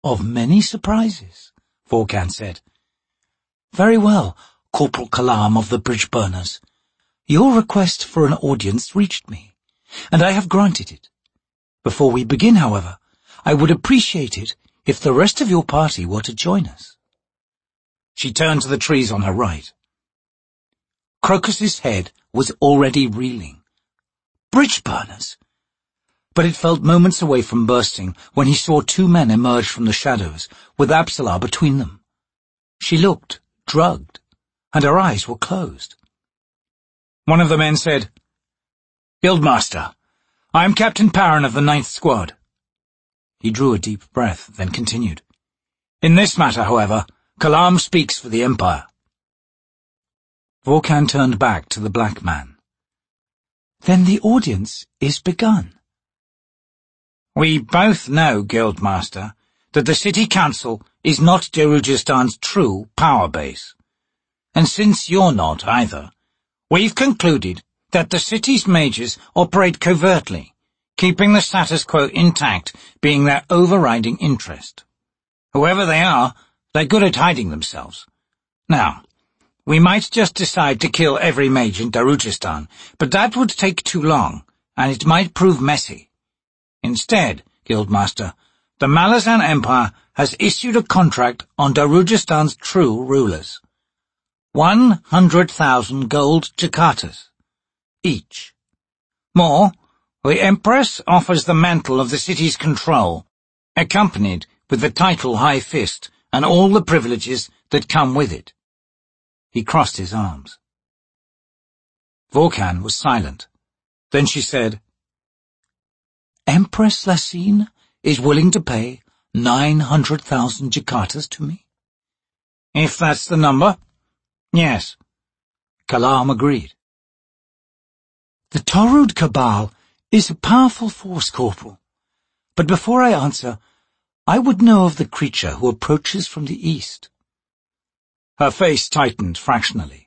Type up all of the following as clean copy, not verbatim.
Of many surprises, Vorkan said. Very well, Corporal Kalam of the Bridge Burners. Your request for an audience reached me, and I have granted it. Before we begin, however, I would appreciate it if the rest of your party were to join us. She turned to the trees on her right. Crocus's head was already reeling. Bridge Burners! But it felt moments away from bursting when he saw two men emerge from the shadows, with Apsalar between them. She looked, drugged, and her eyes were closed. One of the men said, Guildmaster, I am Captain Parran of the 9th Squad. He drew a deep breath, then continued. In this matter, however, Kalam speaks for the Empire. Vorkan turned back to the black man. Then the audience is begun. We both know, Guildmaster, that the City Council is not Darujistan's true power base. And since you're not either, we've concluded that the city's mages operate covertly, keeping the status quo intact being their overriding interest. Whoever they are, they're good at hiding themselves. Now, we might just decide to kill every mage in Darujistan, but that would take too long, and it might prove messy. Instead, Guildmaster, the Malazan Empire has issued a contract on Darujistan's true rulers. 100,000 gold Jakartas, each. More, the Empress offers the mantle of the city's control, accompanied with the title High Fist and all the privileges that come with it. He crossed his arms. Vorkan was silent. Then she said, Empress Lasine is willing to pay 900,000 Jakartas to me? If that's the number, yes. Kalam agreed. The Torud Cabal is a powerful force, Corporal. But before I answer, I would know of the creature who approaches from the east. Her face tightened fractionally.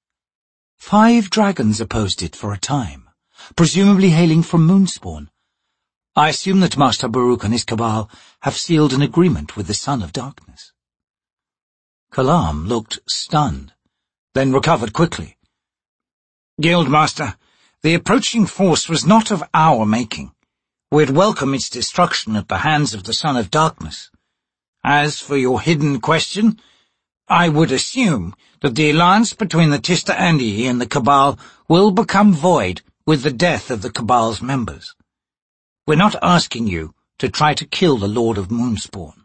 5 dragons opposed it for a time, presumably hailing from Moonspawn. I assume that Master Baruch and his cabal have sealed an agreement with the Son of Darkness. Kalam looked stunned, then recovered quickly. Guildmaster, the approaching force was not of our making. We'd welcome its destruction at the hands of the Son of Darkness. As for your hidden question, I would assume that the alliance between the Tista Andi and the Cabal will become void with the death of the Cabal's members. We're not asking you to try to kill the Lord of Moonspawn.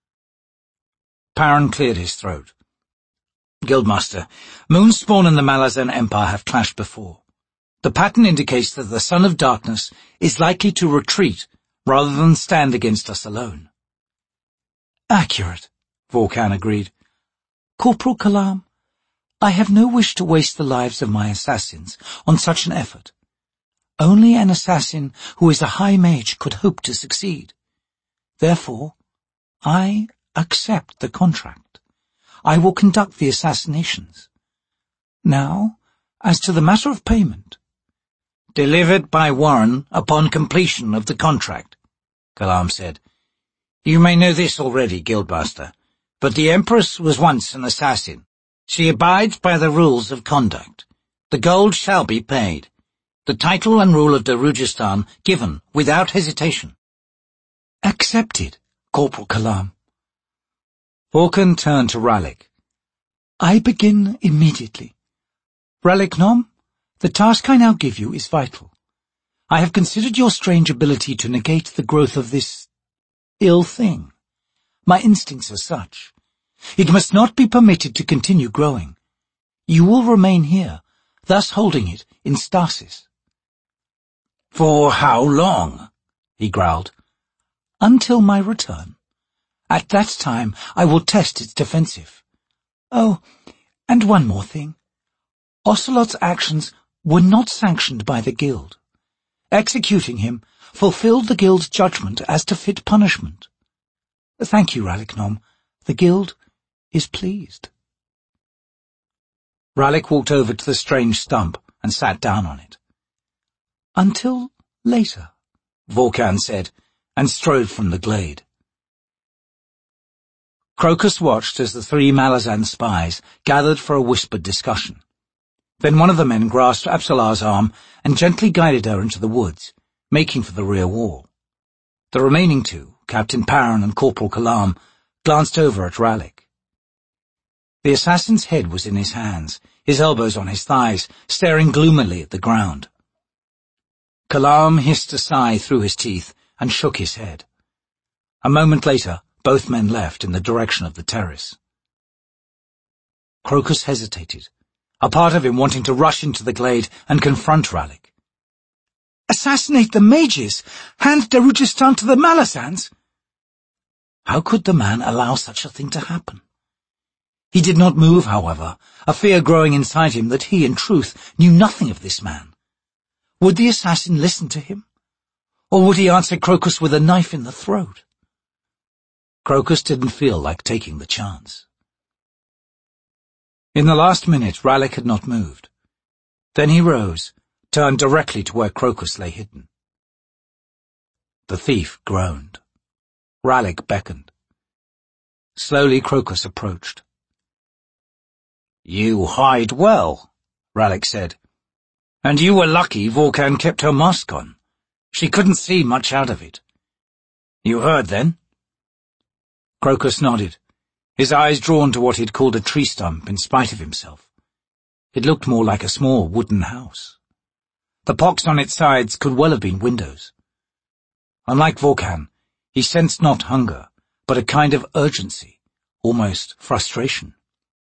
Parran cleared his throat. Guildmaster, Moonspawn and the Malazan Empire have clashed before. The pattern indicates that the Son of Darkness is likely to retreat rather than stand against us alone. Accurate, Vorkan agreed. Corporal Kalam, I have no wish to waste the lives of my assassins on such an effort. Only an assassin who is a high mage could hope to succeed. Therefore, I accept the contract. I will conduct the assassinations. Now, as to the matter of payment. Delivered by Warren upon completion of the contract, Kalam said. You may know this already, Guildmaster, but the Empress was once an assassin. She abides by the rules of conduct. The gold shall be paid. The title and rule of Darujistan given without hesitation. Accepted, Corporal Kalam. Vorkan turned to Ralik. I begin immediately. Ralik Nom, the task I now give you is vital. I have considered your strange ability to negate the growth of this ill thing. My instincts are such. It must not be permitted to continue growing. You will remain here, thus holding it in stasis. For how long? He growled. Until my return. At that time, I will test its defensive. Oh, and one more thing. Ocelot's actions were not sanctioned by the Guild. Executing him fulfilled the Guild's judgment as to fit punishment. Thank you, Ralik Nom. The Guild is pleased. Ralik walked over to the strange stump and sat down on it. Until later, Vorkan said, and strode from the glade. Crocus watched as the 3 Malazan spies gathered for a whispered discussion. Then one of the men grasped Apsala's arm and gently guided her into the woods, making for the rear wall. The remaining 2, Captain Perrin and Corporal Kalam, glanced over at Rallick. The assassin's head was in his hands, his elbows on his thighs, staring gloomily at the ground. Kalam hissed a sigh through his teeth and shook his head. A moment later, both men left in the direction of the terrace. Crocus hesitated, a part of him wanting to rush into the glade and confront Rallick. "Assassinate the mages! Hand Darujhistan to the Malazans!" How could the man allow such a thing to happen? He did not move, however, a fear growing inside him that he, in truth, knew nothing of this man. Would the assassin listen to him? Or would he answer Crocus with a knife in the throat? Crocus didn't feel like taking the chance. In the last minute, Rallick had not moved. Then he rose, turned directly to where Crocus lay hidden. The thief groaned. Rallick beckoned. Slowly Crocus approached. "You hide well," Rallick said. "And you were lucky Vorkan kept her mask on. She couldn't see much out of it. You heard then?" Crocus nodded, his eyes drawn to what he'd called a tree stump in spite of himself. It looked more like a small wooden house. The pox on its sides could well have been windows. Unlike Vorkan, he sensed not hunger, but a kind of urgency, almost frustration.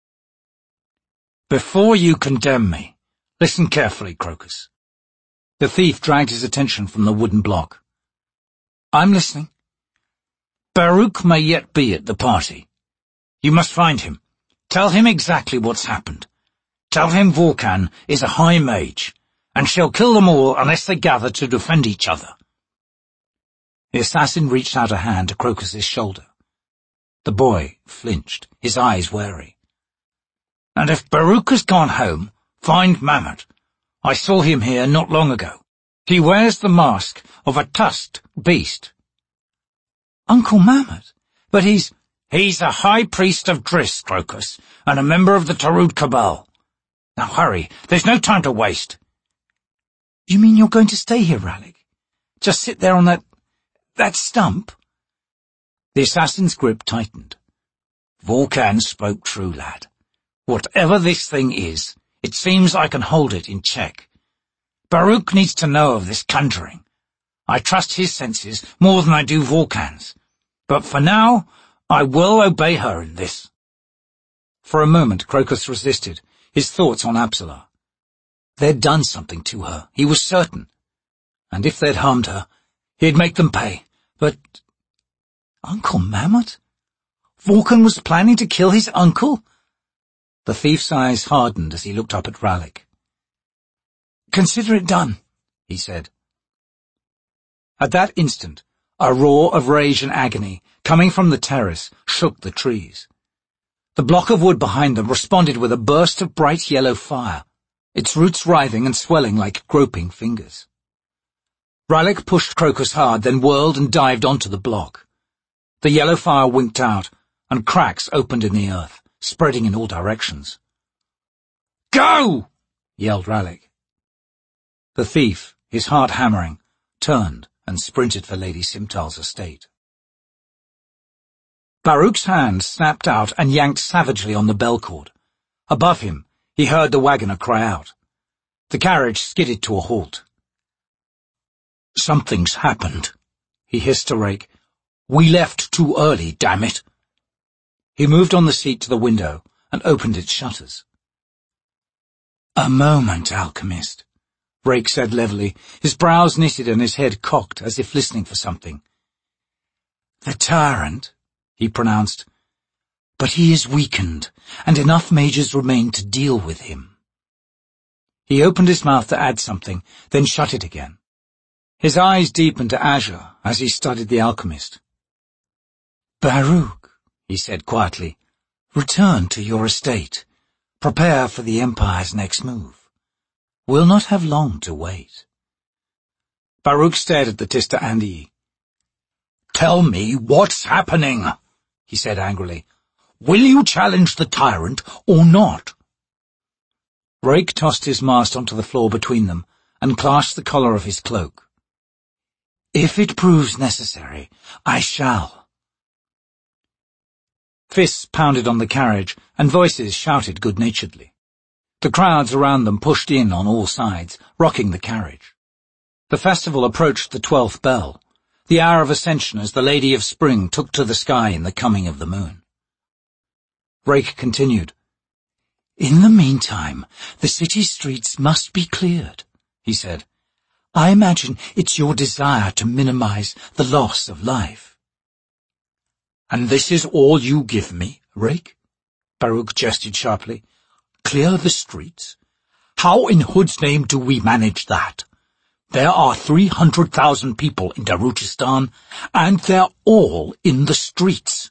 "Before you condemn me, listen carefully, Crocus." The thief dragged his attention from the wooden block. "I'm listening." "Baruch may yet be at the party. You must find him. Tell him exactly what's happened. Tell him Vorkan is a high mage, and she'll kill them all unless they gather to defend each other." The assassin reached out a hand to Crocus's shoulder. The boy flinched, his eyes wary. "And if Baruch has gone home, find Mamet. I saw him here not long ago. He wears the mask of a tusked beast." "Uncle Mamet? But he's a high priest of Driss, Crocus, and a member of the Tarud Cabal. Now hurry, there's no time to waste." "You mean you're going to stay here, Rallick? Just sit there on that stump?" The assassin's grip tightened. "Vorkan spoke true, lad. Whatever this thing is, it seems I can hold it in check. Baruch needs to know of this conjuring. I trust his senses more than I do Vorkan's. But for now, I will obey her in this." For a moment, Crocus resisted, his thoughts on Apsala. They'd done something to her, he was certain. And if they'd harmed her, he'd make them pay. But Uncle Mamet? Vorkan was planning to kill his uncle? The thief's eyes hardened as he looked up at Rallick. "Consider it done," he said. At that instant, a roar of rage and agony, coming from the terrace, shook the trees. The block of wood behind them responded with a burst of bright yellow fire, its roots writhing and swelling like groping fingers. Rallick pushed Crocus hard, then whirled and dived onto the block. The yellow fire winked out, and cracks opened in the earth, spreading in all directions. "Go!" yelled Rallick. The thief, his heart hammering, turned and sprinted for Lady Simtal's estate. Baruch's hand snapped out and yanked savagely on the bell cord. Above him, he heard the wagoner cry out. The carriage skidded to a halt. "Something's happened," he hissed to Rake. "We left too early, damn it." He moved on the seat to the window and opened its shutters. "A moment, alchemist," Rake said levelly, his brows knitted and his head cocked as if listening for something. "The tyrant," he pronounced, "but he is weakened, and enough mages remain to deal with him." He opened his mouth to add something, then shut it again. His eyes deepened to azure as he studied the alchemist. "Baruch," he said quietly, "return to your estate. Prepare for the Empire's next move. We'll not have long to wait." Baruch stared at the Tista Andii. "Tell me what's happening," he said angrily. Will you challenge the tyrant or not? Rake tossed his mask onto the floor between them and clasped the collar of his cloak. If it proves necessary, I shall. Fists pounded on the carriage, and voices shouted good-naturedly. The crowds around them pushed in on all sides, rocking the carriage. The festival approached the 12th bell, the hour of ascension as the Lady of Spring took to the sky in the coming of the moon. Rake continued. In the meantime, the city streets must be cleared, he said. I imagine it's your desire to minimize the loss of life. And this is all you give me, Rake? Baruch gestured sharply. Clear the streets? How in Hood's name do we manage that? There are 300,000 people in Daruchistan, and they're all in the streets.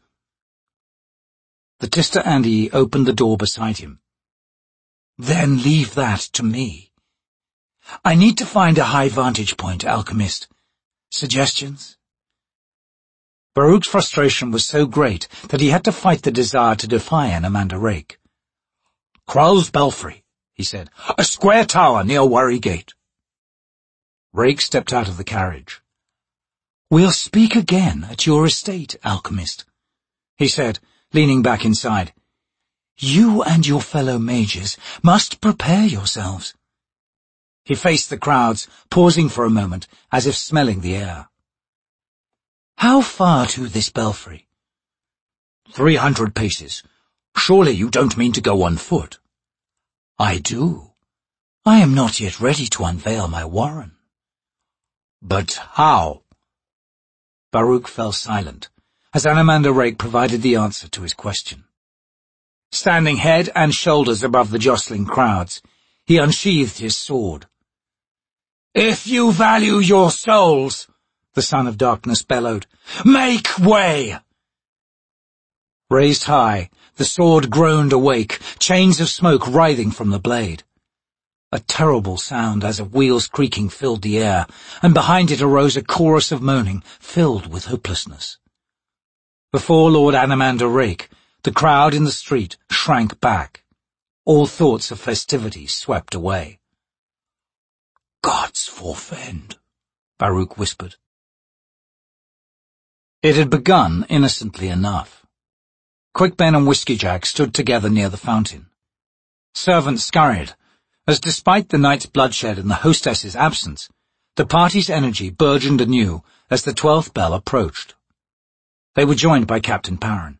The Tista Andi opened the door beside him. Then leave that to me. I need to find a high vantage point, Alchemist. Suggestions? Baruch's frustration was so great that he had to fight the desire to defy Anamanda Rake. Kral's Belfry, he said. A square tower near Worry Gate. Rake stepped out of the carriage. We'll speak again at your estate, Alchemist, he said, leaning back inside. You and your fellow mages must prepare yourselves. He faced the crowds, pausing for a moment, as if smelling the air. How far to this belfry? 300 paces. Surely you don't mean to go on foot? I do. I am not yet ready to unveil my warren. But how? Baruch fell silent, as Anamanda Rake provided the answer to his question. Standing head and shoulders above the jostling crowds, he unsheathed his sword. If you value your souls, the Son of Darkness bellowed, make way! Raised high, the sword groaned awake, chains of smoke writhing from the blade. A terrible sound as of wheels creaking filled the air, and behind it arose a chorus of moaning, filled with hopelessness. Before Lord Anamanda Rake, the crowd in the street shrank back. All thoughts of festivity swept away. Gods forfend, Baruch whispered. It had begun innocently enough. Quickben and Whiskey Jack stood together near the fountain. Servants scurried, as despite the night's bloodshed and the hostess's absence, the party's energy burgeoned anew as the 12th bell approached. They were joined by Captain Parran.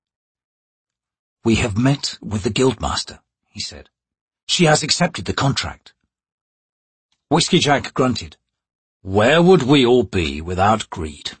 We have met with the Guildmaster, he said. She has accepted the contract. Whiskey Jack grunted. Where would we all be without greed?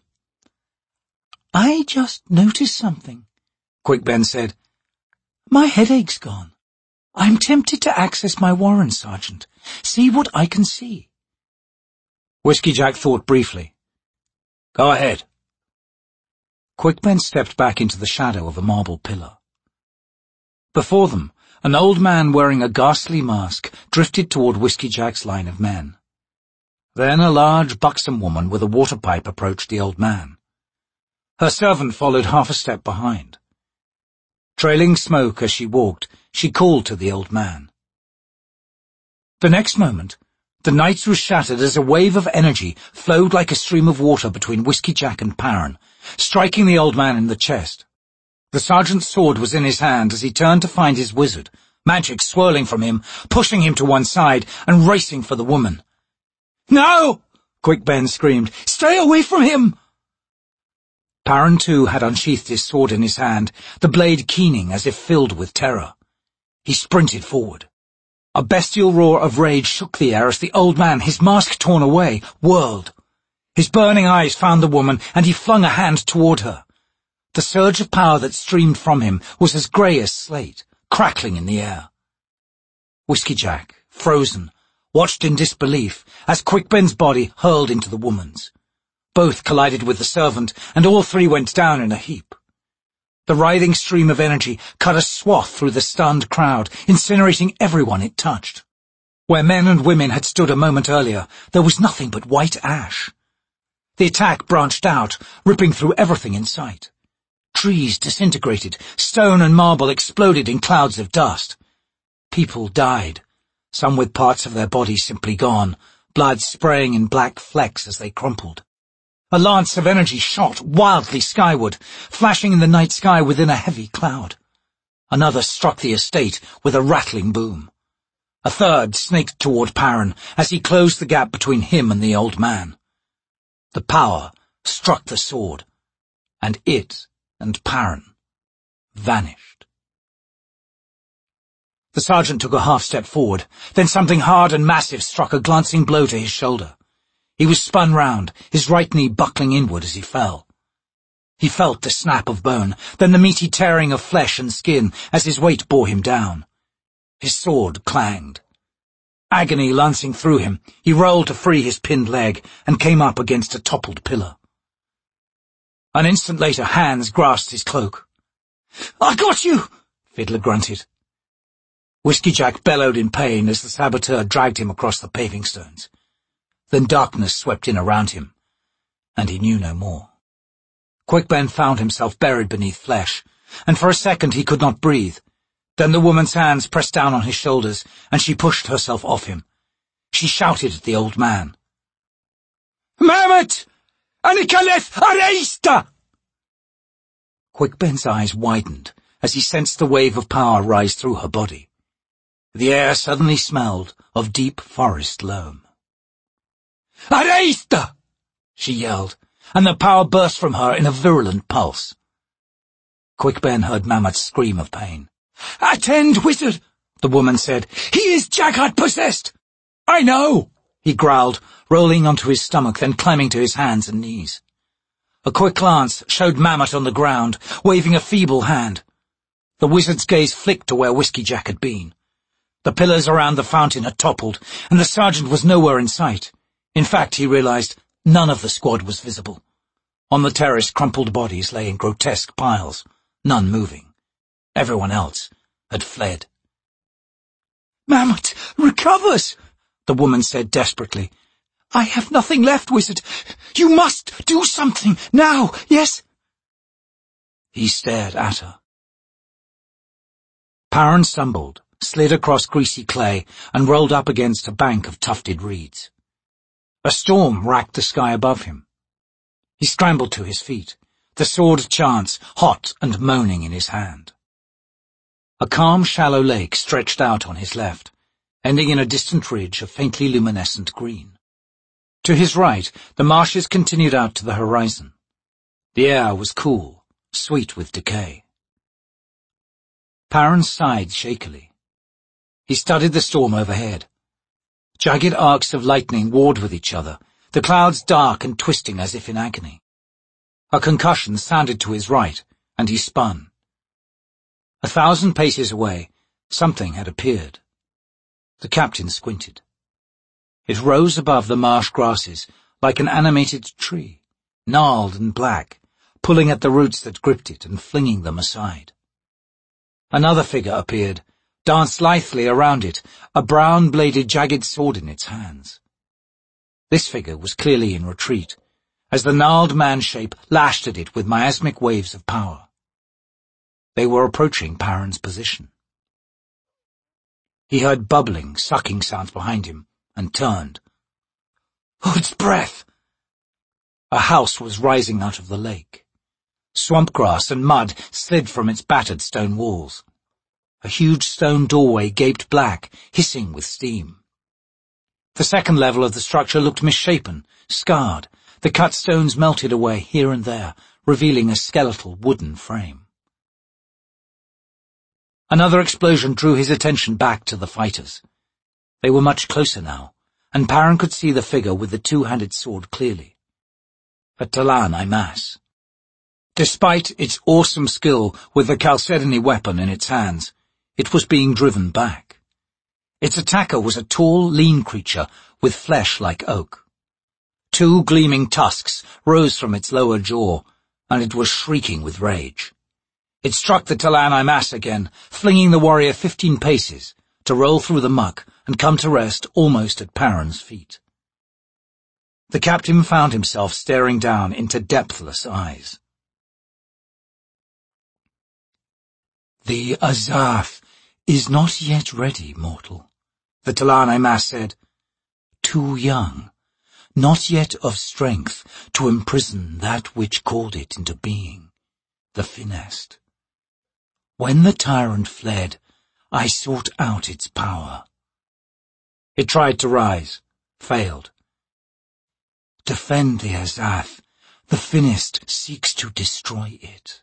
I just noticed something, Quickben said. My headache's gone. I'm tempted to access my warren, Sergeant. See what I can see. Whiskey Jack thought briefly. Go ahead. Quickben stepped back into the shadow of a marble pillar. Before them, an old man wearing a ghastly mask drifted toward Whiskey Jack's line of men. Then a large, buxom woman with a water pipe approached the old man. Her servant followed half a step behind. Trailing smoke as she walked, she called to the old man. The next moment, the night was shattered as a wave of energy flowed like a stream of water between Whiskey Jack and Parran, striking the old man in the chest. The sergeant's sword was in his hand as he turned to find his wizard, magic swirling from him, pushing him to one side and racing for the woman. No! Quickben screamed. Stay away from him! Parran, too, had unsheathed his sword in his hand, the blade keening as if filled with terror. He sprinted forward. A bestial roar of rage shook the air as the old man, his mask torn away, whirled. His burning eyes found the woman, and he flung a hand toward her. The surge of power that streamed from him was as grey as slate, crackling in the air. Whiskey Jack, frozen, watched in disbelief as Quickben's body hurled into the woman's. Both collided with the servant, and all three went down in a heap. The writhing stream of energy cut a swath through the stunned crowd, incinerating everyone it touched. Where men and women had stood a moment earlier, there was nothing but white ash. The attack branched out, ripping through everything in sight. Trees disintegrated, stone and marble exploded in clouds of dust. People died, some with parts of their bodies simply gone, blood spraying in black flecks as they crumpled. A lance of energy shot wildly skyward, flashing in the night sky within a heavy cloud. Another struck the estate with a rattling boom. A third snaked toward Perrin as he closed the gap between him and the old man. The power struck the sword, and it and Perrin vanished. The sergeant took a half-step forward, then something hard and massive struck a glancing blow to his shoulder. He was spun round, his right knee buckling inward as he fell. He felt the snap of bone, then the meaty tearing of flesh and skin as his weight bore him down. His sword clanged. Agony lancing through him, he rolled to free his pinned leg and came up against a toppled pillar. An instant later, Hans grasped his cloak. "I got you!" Fiddler grunted. Whiskey Jack bellowed in pain as the saboteur dragged him across the paving stones. Then darkness swept in around him, and he knew no more. Quick Ben found himself buried beneath flesh, and for a second he could not breathe. Then the woman's hands pressed down on his shoulders, and she pushed herself off him. She shouted at the old man. "Mamet! Anikaleth Areista!" Quick Ben's eyes widened as he sensed the wave of power rise through her body. The air suddenly smelled of deep forest loam. "Areista!" she yelled, and the power burst from her in a virulent pulse. Quick Ben heard Mamet's scream of pain. "Attend, wizard," the woman said. "He is Jagad-possessed." "I know," he growled, rolling onto his stomach, then climbing to his hands and knees. A quick glance showed Mamet on the ground, waving a feeble hand. The wizard's gaze flicked to where Whiskey Jack had been. The pillars around the fountain had toppled, and the sergeant was nowhere in sight. In fact, he realized, none of the squad was visible. On the terrace, crumpled bodies lay in grotesque piles, none moving. Everyone else had fled. "Mamet recovers," the woman said desperately. "I have nothing left, wizard. You must do something now, yes?" He stared at her. Perrin stumbled, slid across greasy clay, and rolled up against a bank of tufted reeds. A storm racked the sky above him. He scrambled to his feet, the sword of chance hot and moaning in his hand. A calm, shallow lake stretched out on his left, ending in a distant ridge of faintly luminescent green. To his right, the marshes continued out to the horizon. The air was cool, sweet with decay. Perrin sighed shakily. He studied the storm overhead. Jagged arcs of lightning warred with each other, the clouds dark and twisting as if in agony. A concussion sounded to his right, and he spun. 1,000 paces away, something had appeared. The captain squinted. It rose above the marsh grasses like an animated tree, gnarled and black, pulling at the roots that gripped it and flinging them aside. Another figure appeared, danced lithely around it, a brown-bladed jagged sword in its hands. This figure was clearly in retreat, as the gnarled man-shape lashed at it with miasmic waves of power. They were approaching Perrin's position. He heard bubbling, sucking sounds behind him, and turned. Hood's breath! A house was rising out of the lake. Swamp grass and mud slid from its battered stone walls. A huge stone doorway gaped black, hissing with steam. The second level of the structure looked misshapen, scarred. The cut stones melted away here and there, revealing a skeletal wooden frame. Another explosion drew his attention back to the fighters. They were much closer now, and Perrin could see the figure with the two-handed sword clearly. A Talan Imas. Despite its awesome skill with the Chalcedony weapon in its hands, it was being driven back. Its attacker was a tall, lean creature with flesh like oak. 2 gleaming tusks rose from its lower jaw, and it was shrieking with rage. It struck the Talan Imas again, flinging the warrior 15 paces, to roll through the muck and come to rest almost at Perrin's feet. The captain found himself staring down into depthless eyes. The Azath is not yet ready, mortal, the Talane-Mas said. Too young, not yet of strength to imprison that which called it into being, the Finest. When the tyrant fled, I sought out its power. It tried to rise, failed. Defend the Azath. The Finest seeks to destroy it.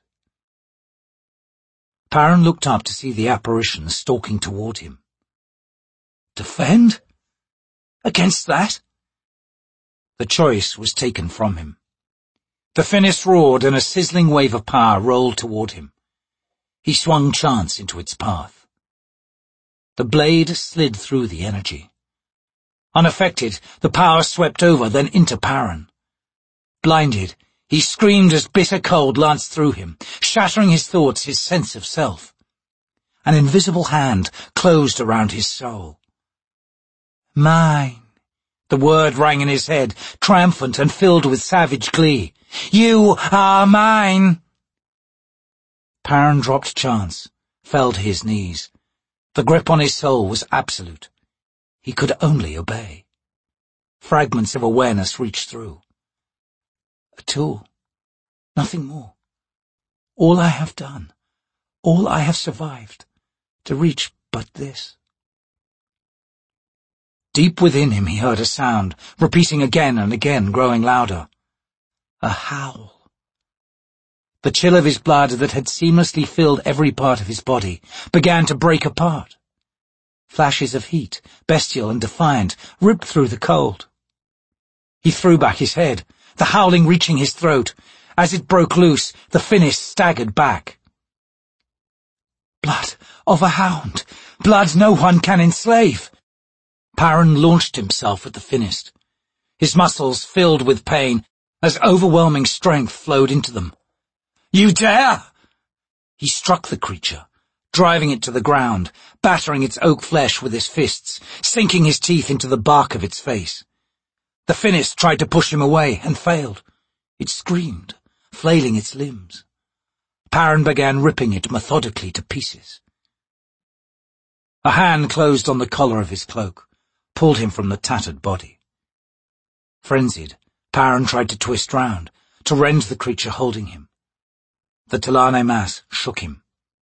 Perrin looked up to see the apparition stalking toward him. Defend? Against that? The choice was taken from him. The Finest roared and a sizzling wave of power rolled toward him. He swung Chance into its path. The blade slid through the energy. Unaffected, the power swept over, then into Perrin. Blinded, he screamed as bitter cold lanced through him, shattering his thoughts, his sense of self. An invisible hand closed around his soul. Mine. The word rang in his head, triumphant and filled with savage glee. You are mine! Perrin dropped Chance, fell to his knees. The grip on his soul was absolute. He could only obey. Fragments of awareness reached through. A tool. Nothing more. All I have done. All I have survived. To reach but this. Deep within him he heard a sound, repeating again and again, growing louder. A howl. The chill of his blood that had seamlessly filled every part of his body began to break apart. Flashes of heat, bestial and defiant, ripped through the cold. He threw back his head, the howling reaching his throat. As it broke loose, the Finest staggered back. Blood of a hound! Blood no one can enslave! Perrin launched himself at the Finest. His muscles filled with pain as overwhelming strength flowed into them. You dare! He struck the creature, driving it to the ground, battering its oak flesh with his fists, sinking his teeth into the bark of its face. The Finest tried to push him away and failed. It screamed, flailing its limbs. Perrin began ripping it methodically to pieces. A hand closed on the collar of his cloak, pulled him from the tattered body. Frenzied, Perrin tried to twist round, to rend the creature holding him. The Talane-Mas shook him.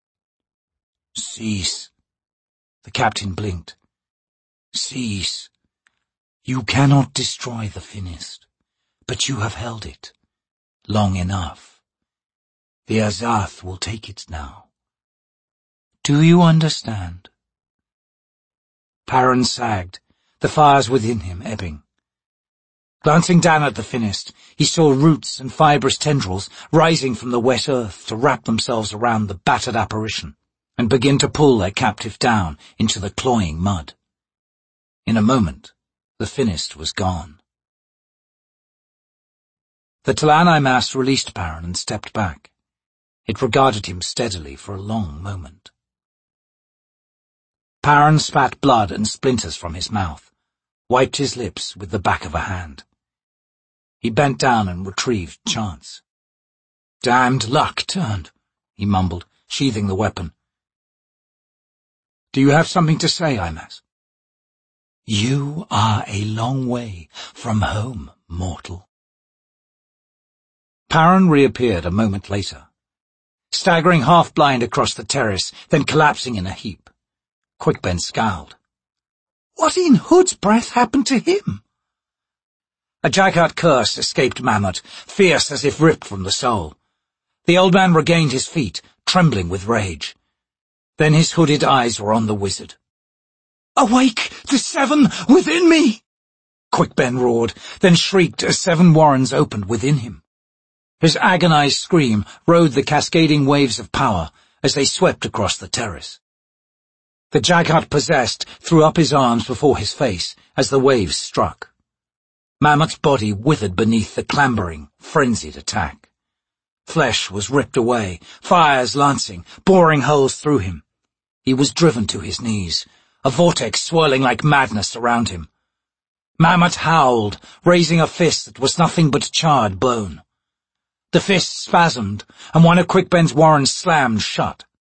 Cease. The captain blinked. Cease. You cannot destroy the Finest, but you have held it long enough. The Azath will take it now. Do you understand? Perrin sagged, the fires within him ebbing. Glancing down at the Finest, he saw roots and fibrous tendrils rising from the wet earth to wrap themselves around the battered apparition and begin to pull their captive down into the cloying mud. In a moment, the Finest was gone. The Talane-Mas released Perrin and stepped back. It regarded him steadily for a long moment. Perrin spat blood and splinters from his mouth, wiped his lips with the back of a hand. He bent down and retrieved Chance. Damned luck turned, he mumbled, sheathing the weapon. Do you have something to say, Imas? You are a long way from home, mortal. Perrin reappeared a moment later, staggering half-blind across the terrace, then collapsing in a heap. Quickben scowled. What in Hood's breath happened to him? A Jaghut curse escaped Mammoth, fierce as if ripped from the soul. The old man regained his feet, trembling with rage. Then his hooded eyes were on the wizard. Awake, the seven within me! Quickben roared, then shrieked as 7 warrens opened within him. His agonized scream rode the cascading waves of power as they swept across the terrace. The Jaghut possessed threw up his arms before his face as the waves struck. Mammoth's body withered beneath the clambering, frenzied attack. Flesh was ripped away, fires lancing, boring holes through him. He was driven to his knees, a vortex swirling like madness around him. Mammoth howled, raising a fist that was nothing but charred bone. The fist spasmed, and one of Quickben's warrens slammed shut.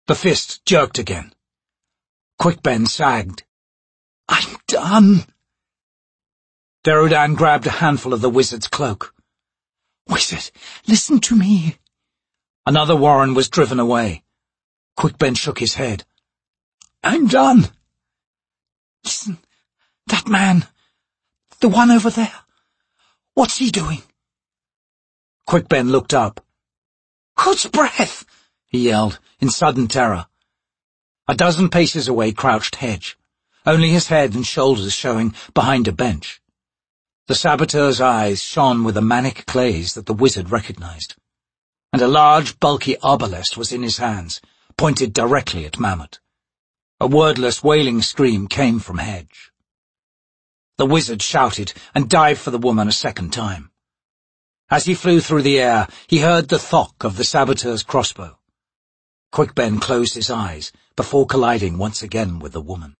The fist jerked again. Quickben sagged. "I'm done." Derudan grabbed a handful of the wizard's cloak. "Wizard, listen to me." Another Warren was driven away. Quickben shook his head. "I'm done." "Listen, that man, the one over there, what's he doing?" Quickben looked up. "God's breath!" he yelled, in sudden terror. A dozen paces away crouched Hedge, only his head and shoulders showing behind a bench. The saboteur's eyes shone with a manic glaze that the wizard recognized, and a large, bulky arbalest was in his hands, pointed directly at Mammoth. A wordless, wailing scream came from Hedge. The wizard shouted and dived for the woman a second time. As he flew through the air, he heard the thock of the saboteur's crossbow. Quickben closed his eyes before colliding once again with the woman.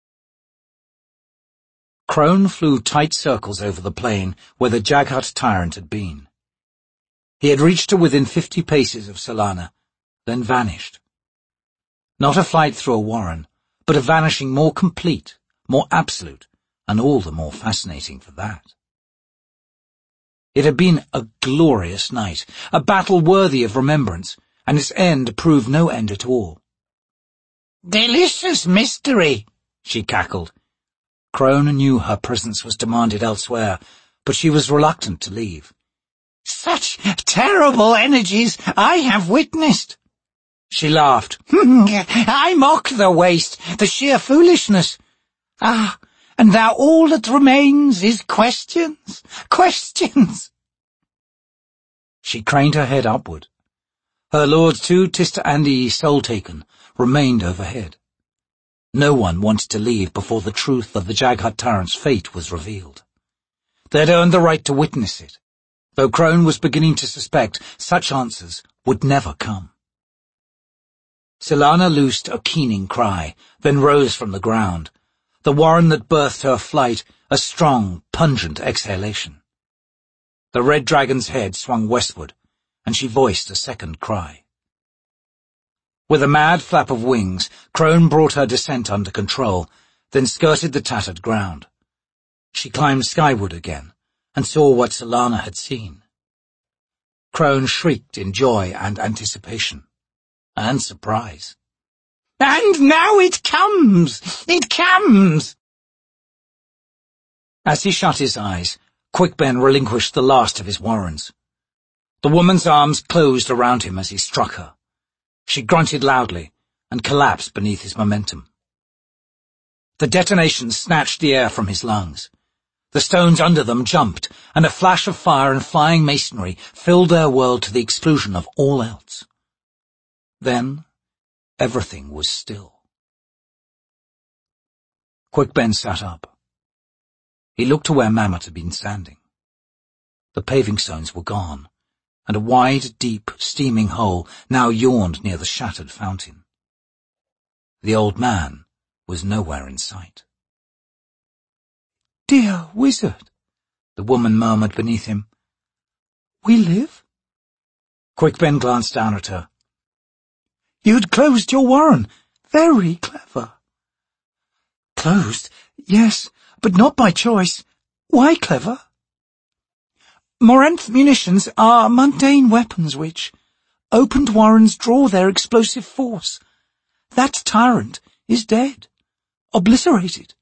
Crone flew tight circles over the plain where the Jaghut tyrant had been. He had reached to within 50 paces of Solana, then vanished. Not a flight through a warren, but a vanishing more complete, more absolute, and all the more fascinating for that. It had been a glorious night, a battle worthy of remembrance, and its end proved no end at all. "Delicious mystery," she cackled. Crone knew her presence was demanded elsewhere, but she was reluctant to leave. "Such terrible energies I have witnessed." She laughed. "I mock the waste, the sheer foolishness. Ah, and now all that remains is questions, questions." She craned her head upward. Her lord's 2 Tista Andi soul-taken remained overhead. No one wanted to leave before the truth of the Jaghut tyrant's fate was revealed. They had earned the right to witness it, though Crone was beginning to suspect such answers would never come. Solana loosed a keening cry, then rose from the ground, the warren that birthed her flight a strong, pungent exhalation. The red dragon's head swung westward, and she voiced a second cry. With a mad flap of wings, Crone brought her descent under control, then skirted the tattered ground. She climbed skyward again, and saw what Solana had seen. Crone shrieked in joy and anticipation, and surprise. "And now it comes! It comes!" As he shut his eyes, Quickben relinquished the last of his warrens. The woman's arms closed around him as he struck her. She grunted loudly and collapsed beneath his momentum. The detonation snatched the air from his lungs. The stones under them jumped, and a flash of fire and flying masonry filled their world to the exclusion of all else. Then everything was still. Quickben sat up. He looked to where Mammoth had been standing. The paving stones were gone, and a wide, deep, steaming hole now yawned near the shattered fountain. The old man was nowhere in sight. "Dear wizard," the woman murmured beneath him. "We live?" Quickben glanced down at her. "You'd closed your warren. Very clever." "Closed? Yes, but not by choice. Why clever?" "Moranth munitions are mundane weapons which, opened warrens draw their explosive force. That tyrant is dead, obliterated."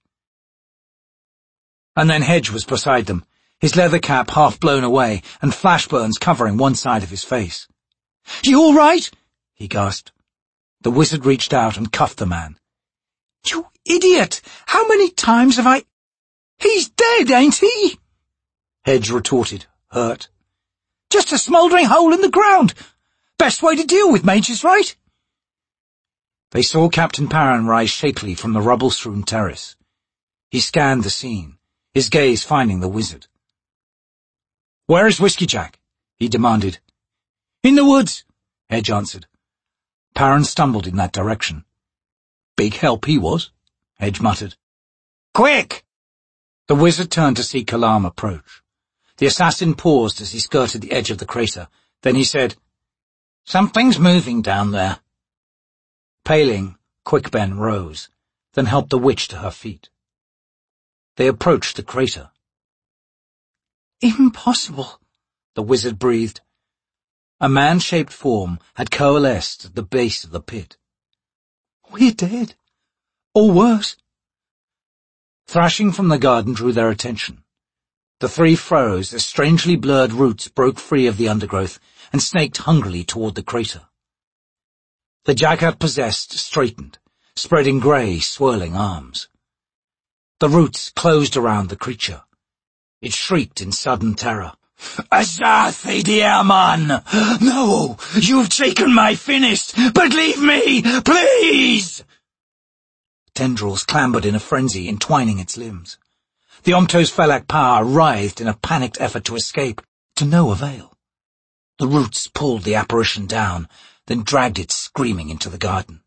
And then Hedge was beside them, his leather cap half blown away and flash burns covering one side of his face. "You all right?" he gasped. The wizard reached out and cuffed the man. "You idiot! How many times have I—" "He's dead, ain't he?" Hedge retorted, hurt. "Just a smouldering hole in the ground. Best way to deal with mages, right?" They saw Captain Perrin rise shakily from the rubble-strewn terrace. He scanned the scene, his gaze finding the wizard. "Where is Whiskey Jack?" he demanded. "In the woods," Hedge answered. Perrin stumbled in that direction. "Big help he was," Hedge muttered. "Quick!" The wizard turned to see Kalam approach. The assassin paused as he skirted the edge of the crater. Then he said, "Something's moving down there." Paling, Quickben rose, then helped the witch to her feet. They approached the crater. Impossible, the wizard breathed. A man-shaped form had coalesced at the base of the pit. We're dead. Or worse. Thrashing from the garden drew their attention. The three froze as strangely blurred roots broke free of the undergrowth and snaked hungrily toward the crater. The Jaghat possessed straightened, spreading grey, swirling arms. The roots closed around the creature. It shrieked in sudden terror. Azath Ediaman! No! You've taken my finis! But leave me! Please! Tendrils clambered in a frenzy, entwining its limbs. The Omto's Felak power writhed in a panicked effort to escape, to no avail. The roots pulled the apparition down, then dragged it screaming into the garden.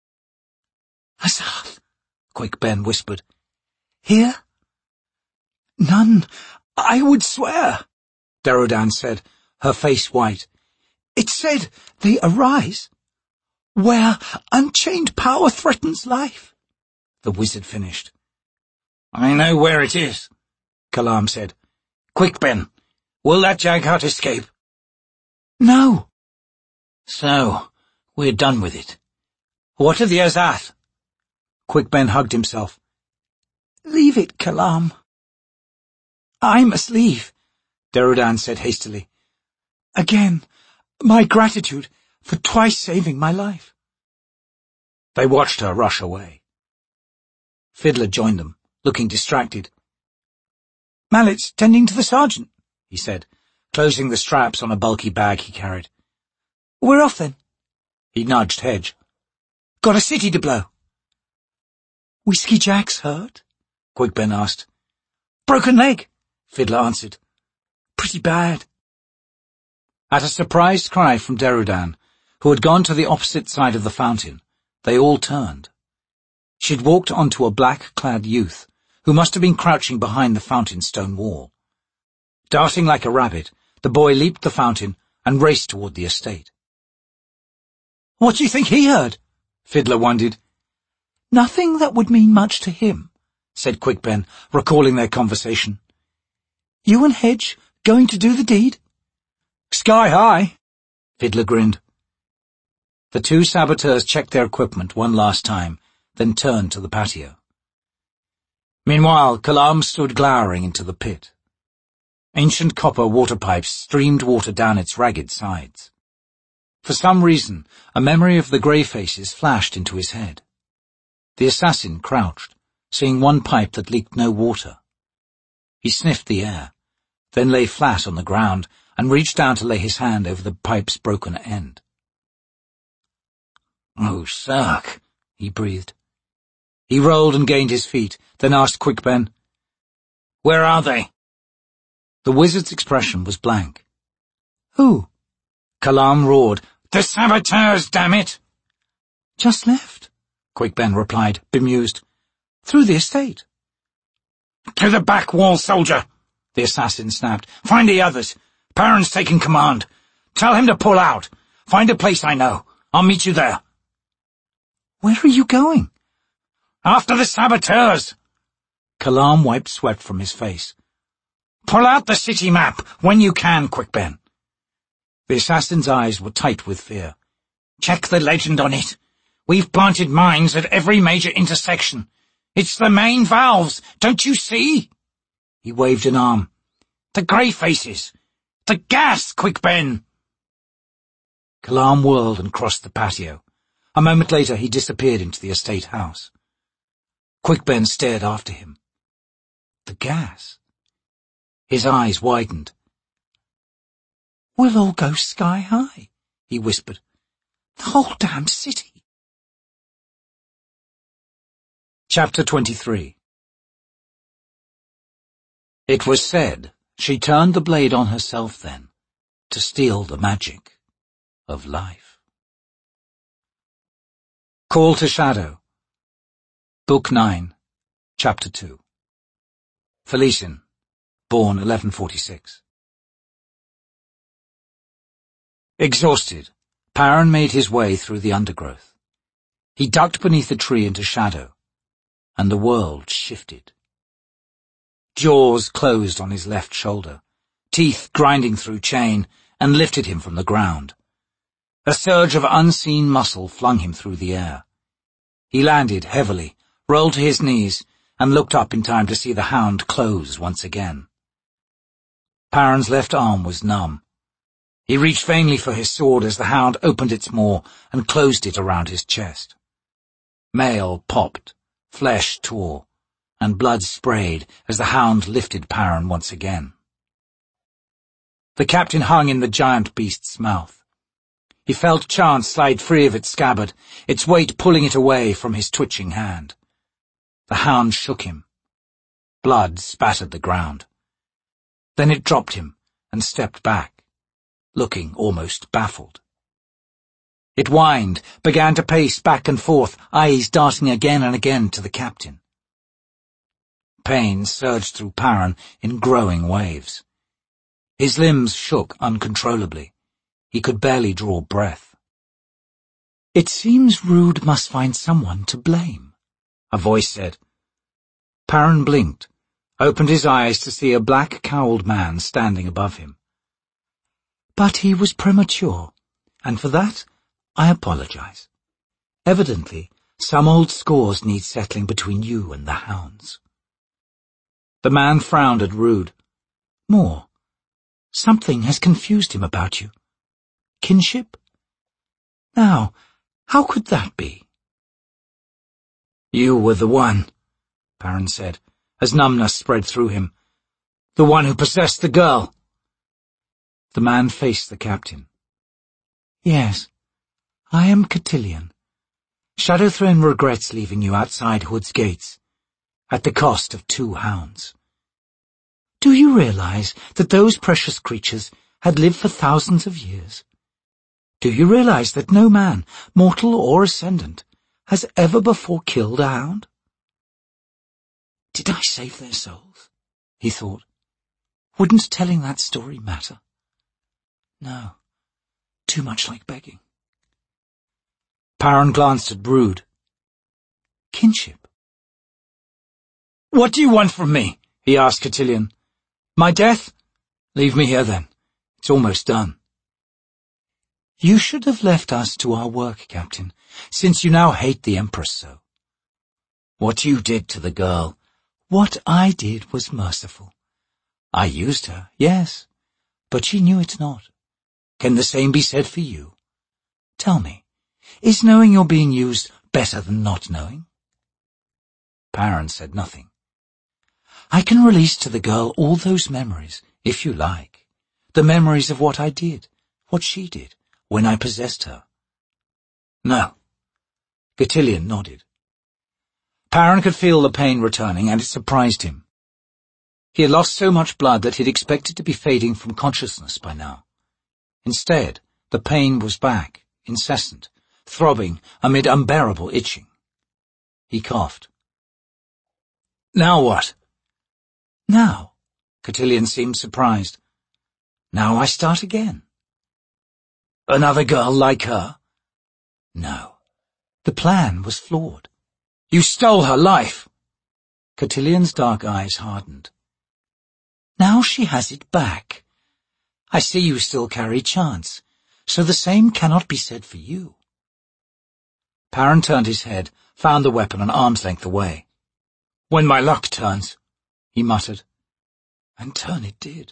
Azath, Quickben whispered. Here? None, I would swear, Derudan said, her face white. It said they arise, where unchained power threatens life. The wizard finished. I know where it is, Kalam said. Quickben, will that Jaghat escape? No. So, we're done with it. What of the Azath? Quickben hugged himself. Leave it, Kalam. I must leave, Derudan said hastily. Again, my gratitude for twice saving my life. They watched her rush away. Fiddler joined them, looking distracted. Mallet's tending to the sergeant, he said, closing the straps on a bulky bag he carried. We're off then. He nudged Hedge. Got a city to blow. Whiskey Jack's hurt? Quickben asked. Broken leg, Fiddler answered. Pretty bad. At a surprised cry from Derudan, who had gone to the opposite side of the fountain, they all turned. She'd walked onto a black-clad youth, who must have been crouching behind the fountain stone wall. Darting like a rabbit, the boy leaped the fountain and raced toward the estate. What do you think he heard? Fiddler wondered. Nothing that would mean much to him, said Quickben, recalling their conversation. You and Hedge going to do the deed? Sky high, Fiddler grinned. The two saboteurs checked their equipment one last time, then turned to the patio. Meanwhile, Kalam stood glowering into the pit. Ancient copper water pipes streamed water down its ragged sides. For some reason, a memory of the grey faces flashed into his head. The assassin crouched, seeing one pipe that leaked no water. He sniffed the air, then lay flat on the ground and reached down to lay his hand over the pipe's broken end. Oh, suck, he breathed. He rolled and gained his feet, then asked Quickben, Where are they? The wizard's expression was blank. Who? Kalam roared, The saboteurs, damn it! Just left, Quickben replied, bemused. Through the estate. To the back wall, soldier, the assassin snapped. Find the others. Perrin's taking command. Tell him to pull out. Find a place I know. I'll meet you there. Where are you going? After the saboteurs. Kalam wiped sweat from his face. Pull out the city map when you can, Quickben. The assassin's eyes were tight with fear. Check the legend on it. We've planted mines at every major intersection. It's the main valves, don't you see? He waved an arm. The grey faces. The gas, Quickben. Kalam whirled and crossed the patio. A moment later he disappeared into the estate house. Quickben stared after him. The gas. His eyes widened. We'll all go sky high, he whispered. The whole damn city. Chapter 23. It was said she turned the blade on herself then, to steal the magic of life. Call to Shadow. Book 9, Chapter 2. Felicin, born 1146. Exhausted, Perrin made his way through the undergrowth. He ducked beneath a tree into shadow, and the world shifted. Jaws closed on his left shoulder, teeth grinding through chain, and lifted him from the ground. A surge of unseen muscle flung him through the air. He landed heavily, rolled to his knees, and looked up in time to see the hound close once again. Perrin's left arm was numb. He reached vainly for his sword as the hound opened its maw and closed it around his chest. Mail popped, flesh tore, and blood sprayed as the hound lifted Perrin once again. The captain hung in the giant beast's mouth. He felt Chance slide free of its scabbard, its weight pulling it away from his twitching hand. The hound shook him. Blood spattered the ground. Then it dropped him and stepped back, looking almost baffled. It whined, began to pace back and forth, eyes darting again and again to the captain. Pain surged through Perrin in growing waves. His limbs shook uncontrollably. He could barely draw breath. "It seems Rude must find someone to blame," a voice said. Perrin blinked, opened his eyes to see a black-cowled man standing above him. "But he was premature, and for that I apologize. Evidently, some old scores need settling between you and the hounds." The man frowned at Rude. "More. Something has confused him about you. Kinship? Now, how could that be?" "You were the one," Perrin said, as numbness spread through him. "The one who possessed the girl." The man faced the captain. "Yes, I am Cotillion. Shadowthrone regrets leaving you outside Hood's gates, at the cost of 2 hounds. Do you realize that those precious creatures had lived for thousands of years? Do you realize that no man, mortal or ascendant, has ever before killed a hound?" "Did I save their souls?" he thought. "Wouldn't telling that story matter? No, too much like begging." Perrin glanced at Rude. "Kinship." "What do you want from me?" he asked Cotillion. "My death? Leave me here then. It's almost done." "You should have left us to our work, Captain, since you now hate the Empress so." "What you did to the girl—" "What I did was merciful. I used her, yes, but she knew it not. Can the same be said for you? Tell me, is knowing you're being used better than not knowing?" Perrin said nothing. "I can release to the girl all those memories, if you like. The memories of what I did, what she did, when I possessed her." "No." Cotillion nodded. Perrin could feel the pain returning, and it surprised him. He had lost so much blood that he'd expected to be fading from consciousness by now. Instead, the pain was back, incessant, throbbing amid unbearable itching. He coughed. "Now what?" "Now?" Cotillion seemed surprised. "Now I start again." "Another girl like her?" "No. The plan was flawed." "You stole her life!" Cotillion's dark eyes hardened. "Now she has it back. I see you still carry Chance, so the same cannot be said for you." Perrin turned his head, found the weapon an arm's length away. "When my luck turns," he muttered. And turn it did.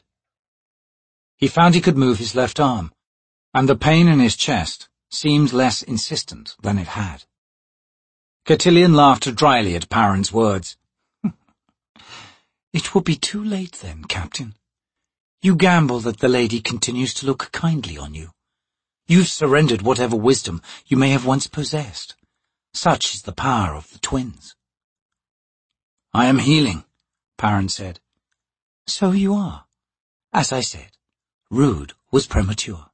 He found he could move his left arm, and the pain in his chest seemed less insistent than it had. Cotillion laughed dryly at Perrin's words. "It will be too late then, Captain. You gamble that the lady continues to look kindly on you. You've surrendered whatever wisdom you may have once possessed. Such is the power of the twins." "I am healing," Perrin said. "So you are. As I said, Rude was premature."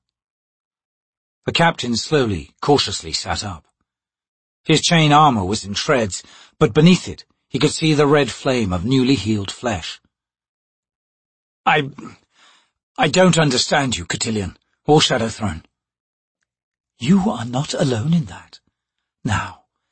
The captain slowly, cautiously sat up. His chain armor was in shreds, but beneath it he could see the red flame of newly healed flesh. I don't understand you, Cotillion, or Shadowthrone." "You are not alone in that. Now,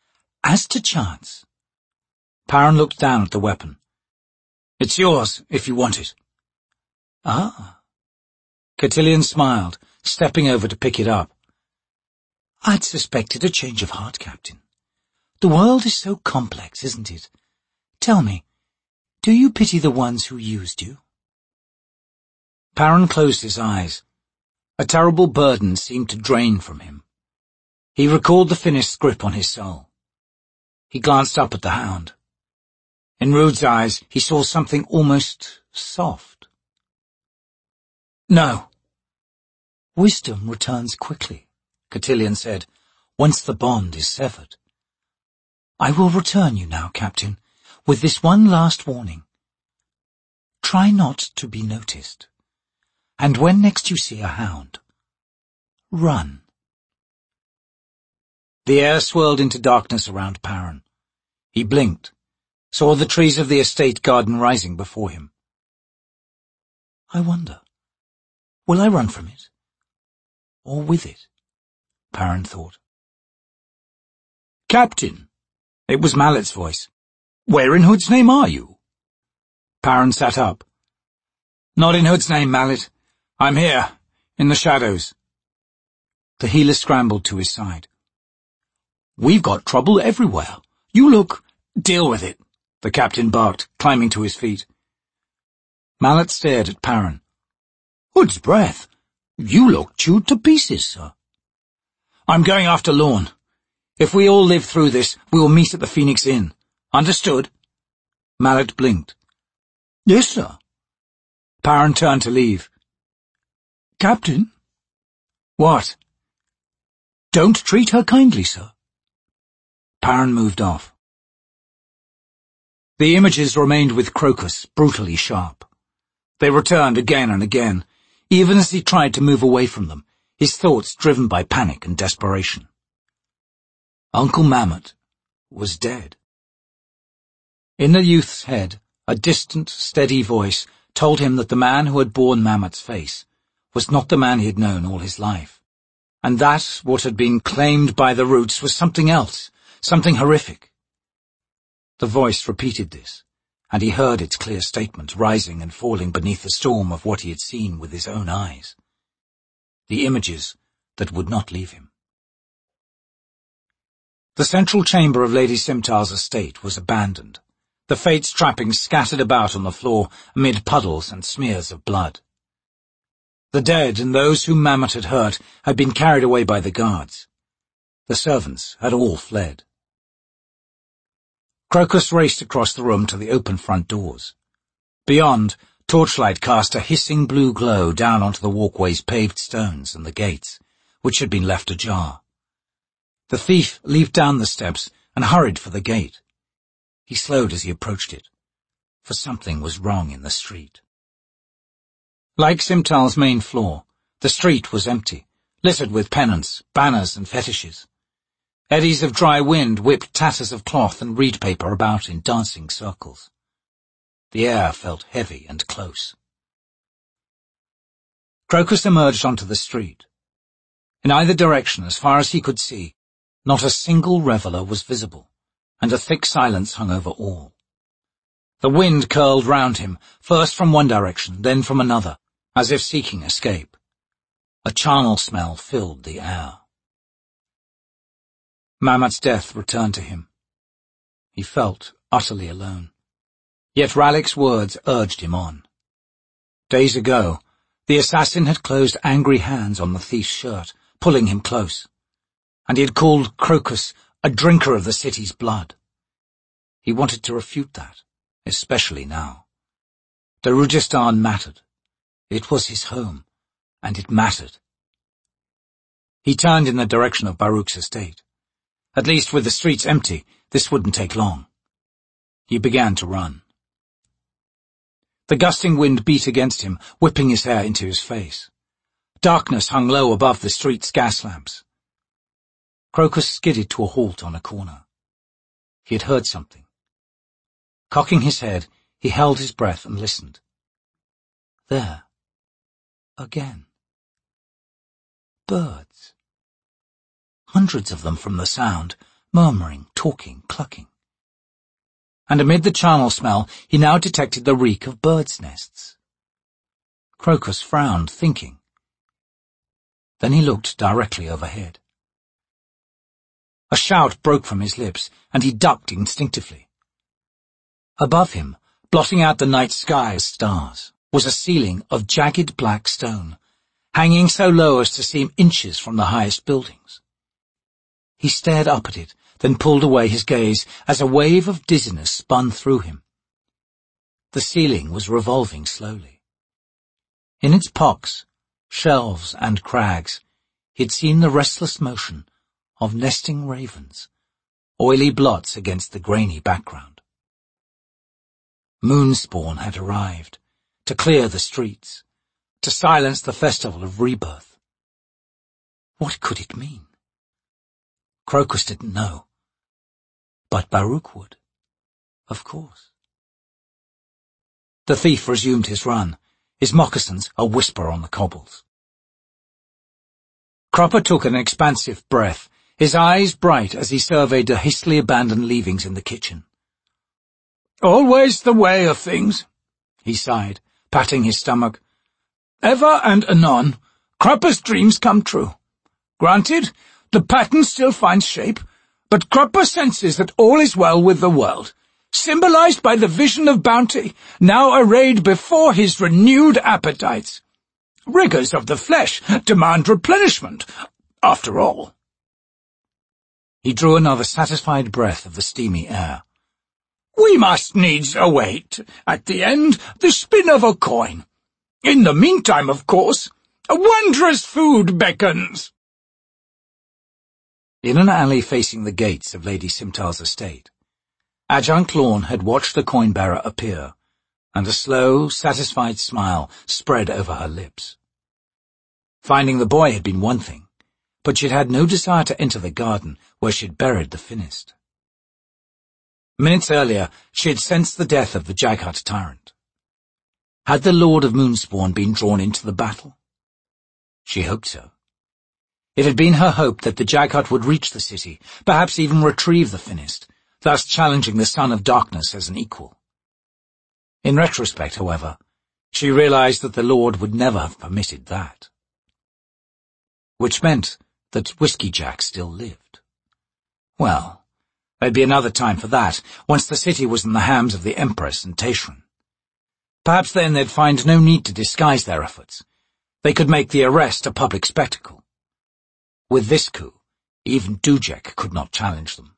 Just a chance. Perrin looked down at the weapon. It's yours, if you want it. Ah. Cotillion smiled, stepping over to pick it up. I'd suspected a change of heart, Captain. The world is so complex, isn't it? Tell me, do you pity the ones who used you? Perrin closed his eyes. A terrible burden seemed to drain from him. He recalled the finished grip on his soul. He glanced up at the hound. In Rude's eyes, he saw something almost soft. No. Wisdom returns quickly, Cotillion said, once the bond is severed. I will return you now, Captain, with this one last warning. Try not to be noticed. And when next you see a hound, run. The air swirled into darkness around Perrin. He blinked, saw the trees of the estate garden rising before him. I wonder, will I run from it? Or with it? Perrin thought. Captain, it was Mallett's voice. Where in Hood's name are you? Perrin sat up. Not in Hood's name, Mallet. I'm here, in the shadows. The healer scrambled to his side. We've got trouble everywhere. You look... Deal with it, the captain barked, climbing to his feet. Mallet stared at Perrin. Hood's breath. You look chewed to pieces, sir. I'm going after Lorne. If we all live through this, we will meet at the Phoenix Inn. Understood? Mallet blinked. Yes, sir. Perrin turned to leave. Captain? What? Don't treat her kindly, sir. Perrin moved off. The images remained with Crocus, brutally sharp. They returned again and again, even as he tried to move away from them, his thoughts driven by panic and desperation. Uncle Mammoth was dead. In the youth's head, a distant, steady voice told him that the man who had borne Mammoth's face was not the man he had known all his life, and that what had been claimed by the Roots was something else, something horrific. The voice repeated this, and he heard its clear statement rising and falling beneath the storm of what he had seen with his own eyes. The images that would not leave him. The central chamber of Lady Simtar's estate was abandoned, the Fates' trappings scattered about on the floor amid puddles and smears of blood. The dead and those whom Mammoth had hurt had been carried away by the guards. The servants had all fled. Crocus raced across the room to the open front doors. Beyond, torchlight cast a hissing blue glow down onto the walkway's paved stones and the gates, which had been left ajar. The thief leaped down the steps and hurried for the gate. He slowed as he approached it, for something was wrong in the street. Like Simtal's main floor, the street was empty, littered with pennants, banners, and fetishes. Eddies of dry wind whipped tatters of cloth and reed paper about in dancing circles. The air felt heavy and close. Crocus emerged onto the street. In either direction, as far as he could see, not a single reveller was visible, and a thick silence hung over all. The wind curled round him, first from one direction, then from another, as if seeking escape. A charnel smell filled the air. Mammoth's death returned to him. He felt utterly alone. Yet Rallick's words urged him on. Days ago, the assassin had closed angry hands on the thief's shirt, pulling him close, and he had called Crocus a drinker of the city's blood. He wanted to refute that, especially now. Darujhistan mattered. It was his home, and it mattered. He turned in the direction of Baruch's estate. At least with the streets empty, this wouldn't take long. He began to run. The gusting wind beat against him, whipping his hair into his face. Darkness hung low above the street's gas lamps. Crocus skidded to a halt on a corner. He had heard something. Cocking his head, he held his breath and listened. There. Again. Birds. Hundreds of them from the sound, murmuring, talking, clucking. And amid the charnel smell, he now detected the reek of birds' nests. Crocus frowned, thinking. Then he looked directly overhead. A shout broke from his lips, and he ducked instinctively. Above him, blotting out the night sky as stars, was a ceiling of jagged black stone, hanging so low as to seem inches from the highest buildings. He stared up at it, then pulled away his gaze as a wave of dizziness spun through him. The ceiling was revolving slowly. In its pocks, shelves, and crags, he had seen the restless motion of nesting ravens, oily blots against the grainy background. Moonspawn had arrived, to clear the streets, to silence the festival of rebirth. What could it mean? Crocus didn't know. But Baruch would. Of course. The thief resumed his run, his moccasins a whisper on the cobbles. Cropper took an expansive breath, his eyes bright as he surveyed the hastily abandoned leavings in the kitchen. "Always the way of things," he sighed, patting his stomach. "Ever and anon, Cropper's dreams come true. Granted, the pattern still finds shape, but Cropper senses that all is well with the world, symbolized by the vision of bounty, now arrayed before his renewed appetites. Rigors of the flesh demand replenishment, after all." He drew another satisfied breath of the steamy air. "We must needs await, at the end, the spin of a coin. In the meantime, of course, a wondrous food beckons." In an alley facing the gates of Lady Simtal's estate, Adjunct Lorne had watched the coin-bearer appear, and a slow, satisfied smile spread over her lips. Finding the boy had been one thing, but she'd had no desire to enter the garden where she'd buried the Finnist. Minutes earlier, she had sensed the death of the Jaghut tyrant. Had the Lord of Moonspawn been drawn into the battle? She hoped so. It had been her hope that the Jaghut would reach the city, perhaps even retrieve the Finnist, thus challenging the Son of Darkness as an equal. In retrospect, however, she realized that the Lord would never have permitted that. Which meant that Whiskey Jack still lived. Well, there'd be another time for that, once the city was in the hands of the Empress and Tayshran. Perhaps then they'd find no need to disguise their efforts. They could make the arrest a public spectacle. With this coup, even Dujek could not challenge them.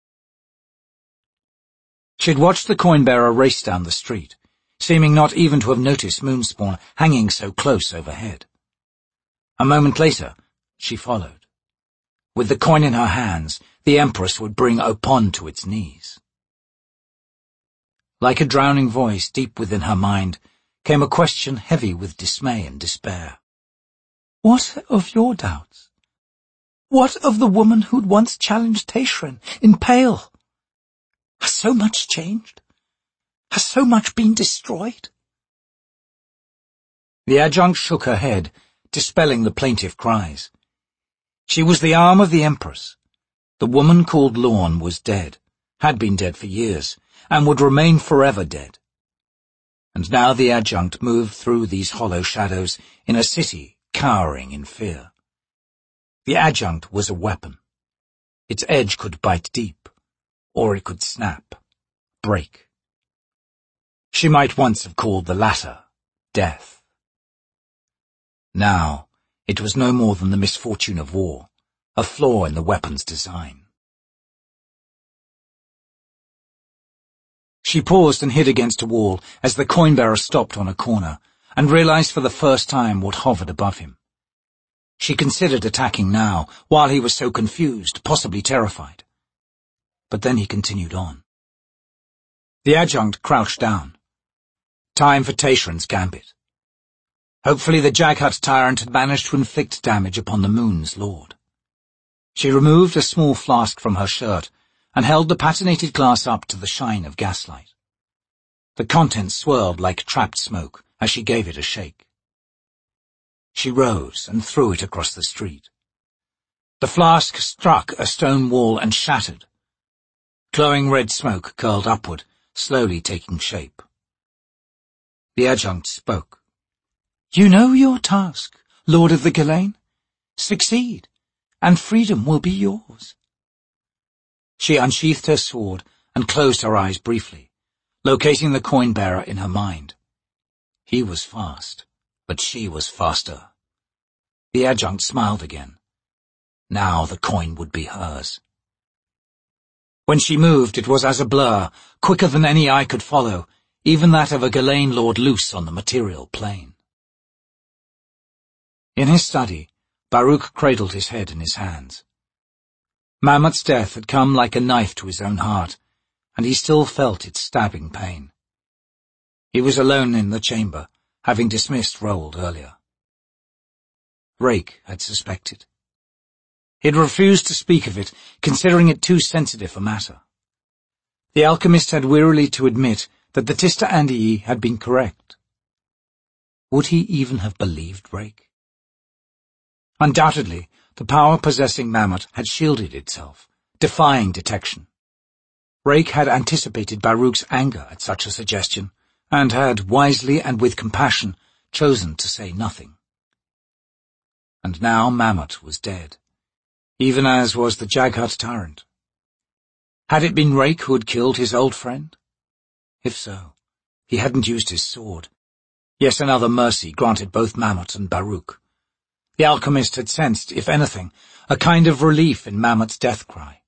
She'd watched the coin-bearer race down the street, seeming not even to have noticed Moonspawn hanging so close overhead. A moment later, she followed. With the coin in her hands, the Empress would bring Opon to its knees. Like a drowning voice deep within her mind came a question heavy with dismay and despair. "What of your doubts? What of the woman who'd once challenged Tayshran in Pale? Has so much changed? Has so much been destroyed?" The adjunct shook her head, dispelling the plaintive cries. She was the arm of the Empress. The woman called Lorne was dead, had been dead for years, and would remain forever dead. And now the adjunct moved through these hollow shadows in a city cowering in fear. The adjunct was a weapon. Its edge could bite deep, or it could snap, break. She might once have called the latter death. Now, it was no more than the misfortune of war, a flaw in the weapon's design. She paused and hid against a wall as the coin-bearer stopped on a corner, and realized for the first time what hovered above him. She considered attacking now, while he was so confused, possibly terrified. But then he continued on. The adjunct crouched down. Time for Tayshran's gambit. Hopefully the Jaghut tyrant had managed to inflict damage upon the moon's lord. She removed a small flask from her shirt and held the patinated glass up to the shine of gaslight. The contents swirled like trapped smoke as she gave it a shake. She rose and threw it across the street. The flask struck a stone wall and shattered. Glowing red smoke curled upward, slowly taking shape. The adjunct spoke. "You know your task, Lord of the Ghislaine. Succeed, and freedom will be yours." She unsheathed her sword and closed her eyes briefly, locating the coin-bearer in her mind. He was fast, but she was faster. The adjunct smiled again. Now the coin would be hers. When she moved, it was as a blur, quicker than any eye could follow, even that of a Ghislaine lord loose on the material plane. In his study, Baruch cradled his head in his hands. Mammoth's death had come like a knife to his own heart, and he still felt its stabbing pain. He was alone in the chamber, having dismissed Roald earlier. Rake had suspected. He had refused to speak of it, considering it too sensitive a matter. The alchemist had wearily to admit that the Tista Andii had been correct. Would he even have believed Rake? Undoubtedly, the power-possessing mammoth had shielded itself, defying detection. Rake had anticipated Baruch's anger at such a suggestion, and had, wisely and with compassion, chosen to say nothing. And now Mammoth was dead, even as was the Jaghut tyrant. Had it been Rake who had killed his old friend? If so, he hadn't used his sword. Yet another mercy granted both Mammoth and Baruch. The alchemist had sensed, if anything, a kind of relief in Mammoth's death cry.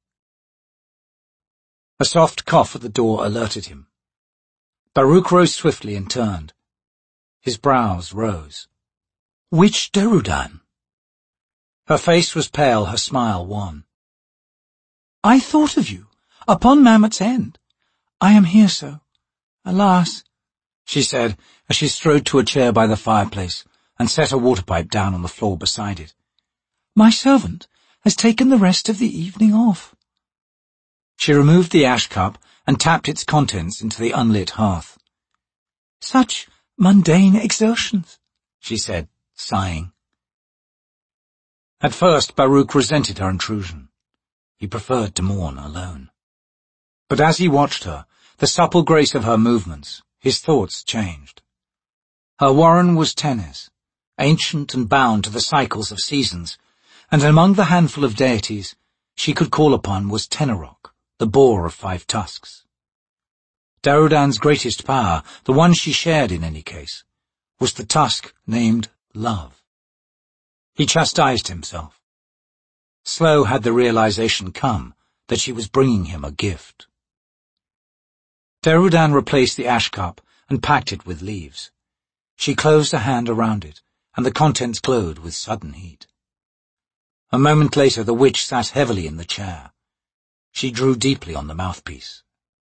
A soft cough at the door alerted him. Baruch rose swiftly and turned. His brows rose. "Which Derudan?" Her face was pale, her smile wan. "I thought of you, upon Mammoth's End. I am here so. Alas," she said, as she strode to a chair by the fireplace and set a water pipe down on the floor beside it. "My servant has taken the rest of the evening off." She removed the ash cup and tapped its contents into the unlit hearth. "Such mundane exertions," she said, sighing. At first Baruch resented her intrusion. He preferred to mourn alone. But as he watched her, the supple grace of her movements, his thoughts changed. Her warren was Tenez, ancient and bound to the cycles of seasons, and among the handful of deities she could call upon was Tenorok, the boar of 5 tusks. Darudan's greatest power, the one she shared in any case, was the tusk named Love. He chastised himself. Slow had the realization come that she was bringing him a gift. Darudan replaced the ash cup and packed it with leaves. She closed a hand around it, and the contents glowed with sudden heat. A moment later the witch sat heavily in the chair. She drew deeply on the mouthpiece.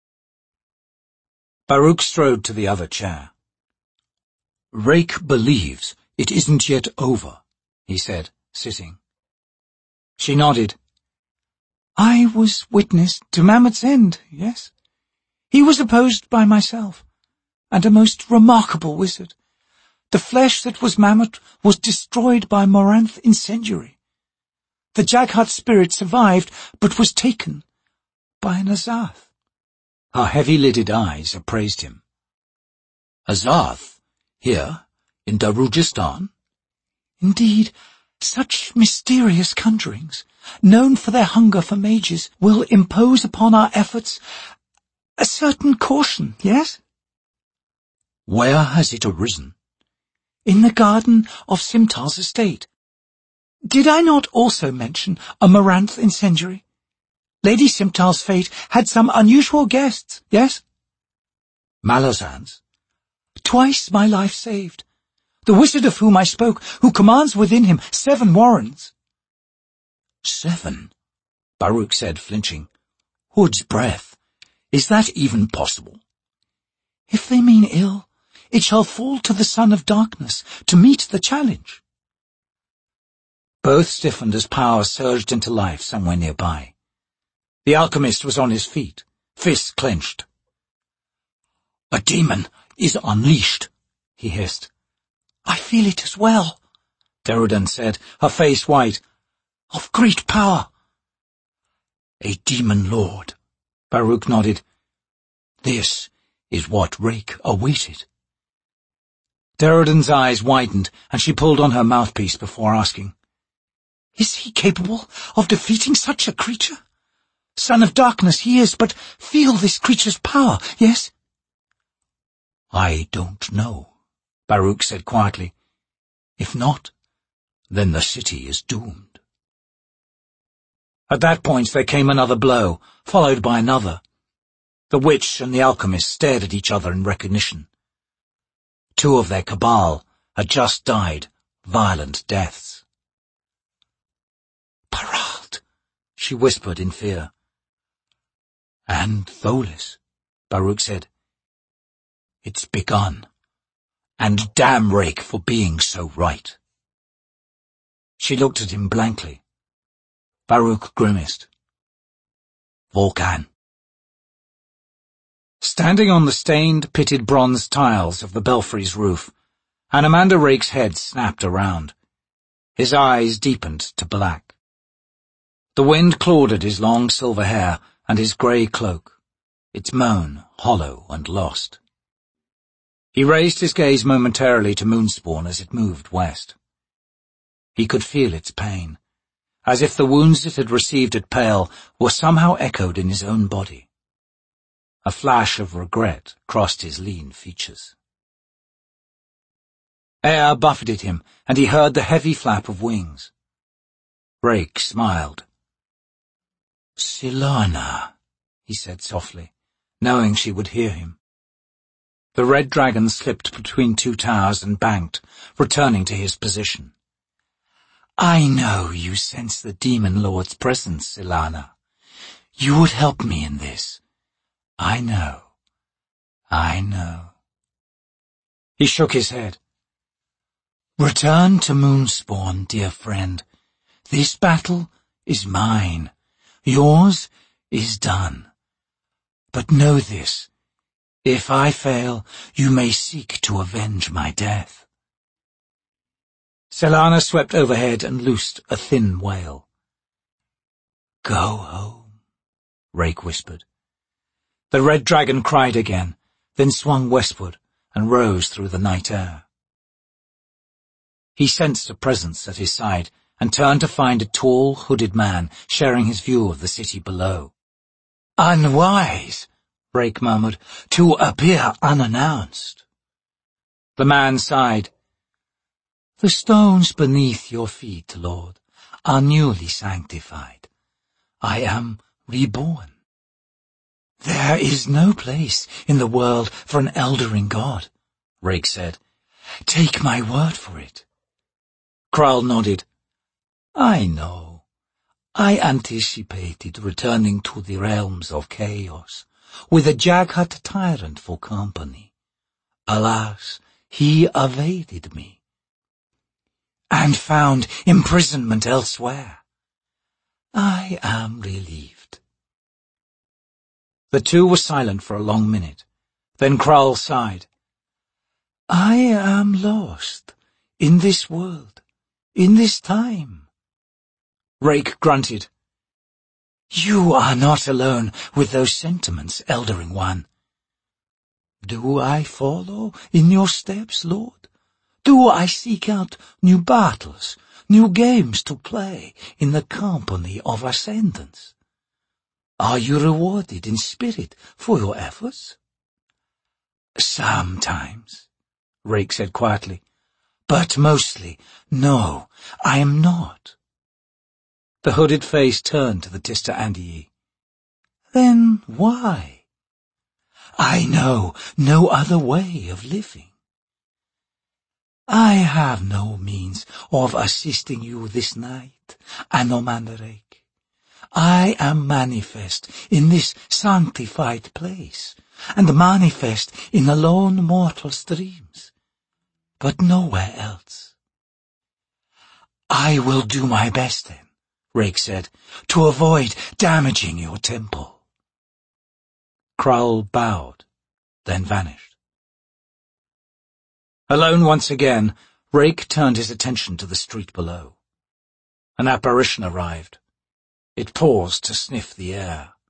Baruch strode to the other chair. "Rake believes it isn't yet over," he said, sitting. She nodded. "I was witness to Mammoth's End, yes. He was opposed by myself, and a most remarkable wizard. The flesh that was Mammoth was destroyed by Moranth Incendiary. The Jaghut spirit survived, but was taken by an Azath." Her heavy-lidded eyes appraised him. "Azath? Here, in Darujistan?" "Indeed, such mysterious conjurings, known for their hunger for mages, will impose upon our efforts a certain caution, yes?" "Where has it arisen?" "In the garden of Simtal's estate. Did I not also mention a Moranth Incendiary? Lady Simtal's fate had some unusual guests, yes?" "Malazans?" "Twice my life saved. The wizard of whom I spoke, who commands within him 7 warrens." "7?" Baruch said, flinching. "Hood's breath. Is that even possible?" "If they mean ill, it shall fall to the Son of Darkness to meet the challenge." Both stiffened as power surged into life somewhere nearby. The alchemist was on his feet, fists clenched. "A demon is unleashed," he hissed. "I feel it as well," Darudan said, her face white. Of great power. A demon lord. Baruch nodded. This is what Rake awaited. Derridon's eyes widened, and she pulled on her mouthpiece before asking, Is he capable of defeating such a creature? Son of darkness he is, but feel this creature's power, yes? I don't know, Baruch said quietly. If not, then the city is doomed. At that point there came another blow, followed by another. The witch and the alchemist stared at each other in recognition. Two of their cabal had just died violent deaths. Parald, she whispered in fear. And Tholis, Baruch said. It's begun, and damn Rake for being so right. She looked at him blankly. Baruch grimaced. Volcan. Standing on the stained, pitted bronze tiles of the belfry's roof, Anamander Rake's head snapped around. His eyes deepened to black. The wind clawed at his long silver hair and his grey cloak, its moan hollow and lost. He raised his gaze momentarily to Moonspawn as it moved west. He could feel its pain, as if the wounds it had received at Pale were somehow echoed in his own body. A flash of regret crossed his lean features. Air buffeted him, and he heard the heavy flap of wings. Rake smiled. Silana, he said softly, knowing she would hear him. The red dragon slipped between two towers and banked, returning to his position. I know you sense the demon lord's presence, Silana. You would help me in this. I know. He shook his head. Return to Moonspawn, dear friend. This battle is mine. Yours is done. But know this. If I fail, you may seek to avenge my death. Silana swept overhead and loosed a thin wail. Go home, Rake whispered. The red dragon cried again, then swung westward and rose through the night air. He sensed a presence at his side and turned to find a tall, hooded man sharing his view of the city below. Unwise, Rake murmured, to appear unannounced. The man sighed. The stones beneath your feet, Lord, are newly sanctified. I am reborn. There is no place in the world for an eldering god, Rake said. Take my word for it. Kral nodded. I know. I anticipated returning to the realms of chaos, with a Jaghat tyrant for company. Alas, he evaded me, and found imprisonment elsewhere. I am relieved. The two were silent for a long minute. Then Kral sighed. I am lost in this world, in this time. Rake grunted. You are not alone with those sentiments, Eldering One. Do I follow in your steps, Lord? Do I seek out new battles, new games to play in the company of Ascendants? Are you rewarded in spirit for your efforts? Sometimes, Rake said quietly, but mostly, no, I am not. The hooded face turned to the Tista Andii. Then why? I know no other way of living. I have no means of assisting you this night, Anamander Rake. I am manifest in this sanctified place, and manifest in the lone mortal's dreams, but nowhere else. I will do my best then, Rake said, to avoid damaging your temple. Kral bowed, then vanished. Alone once again, Rake turned his attention to the street below. An apparition arrived. It paused to sniff the air.